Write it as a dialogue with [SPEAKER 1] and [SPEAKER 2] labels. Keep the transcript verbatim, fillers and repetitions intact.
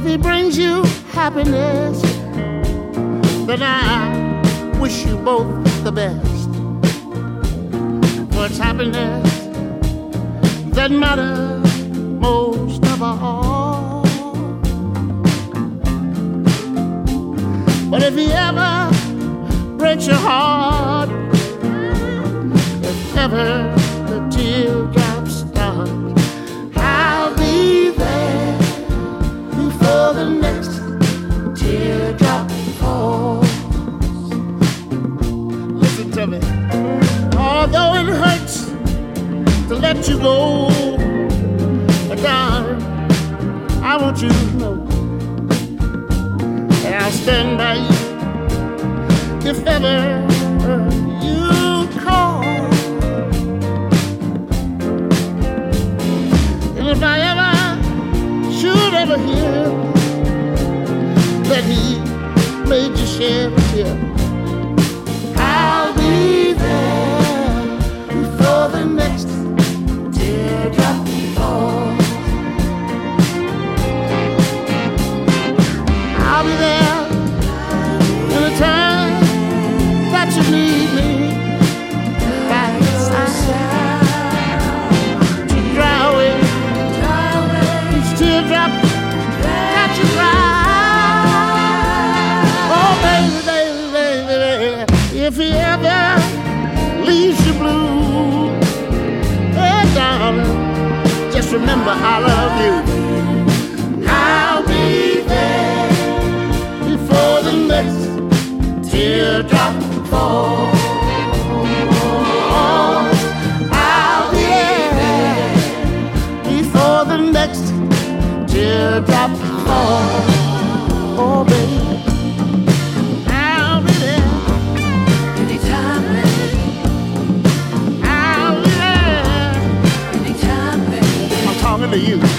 [SPEAKER 1] If he brings you happiness, then I wish you both the best. For it's happiness that matters most of all. But if he ever breaks your heart, if ever the teardrops start, I'll be there before the next teardrop falls. Listen to me. Although it hurts to let you go, but darling, I want you to know that I'll stand by you if ever you call. And if I ever should ever hear that he made you shed a tear, I'll be there before the next teardrop falls. I'll be there anytime that you need me, by your side, to dry away each teardrop that you cry. Oh, baby, baby, baby, if he ever leaves you blue, hey, darling, just remember I love you. I'll be there before the next teardrop falls. I'll be there before the next teardrop falls. Oh, baby, I'll be there anytime, baby. I'll be there anytime, baby. I'm talking to you.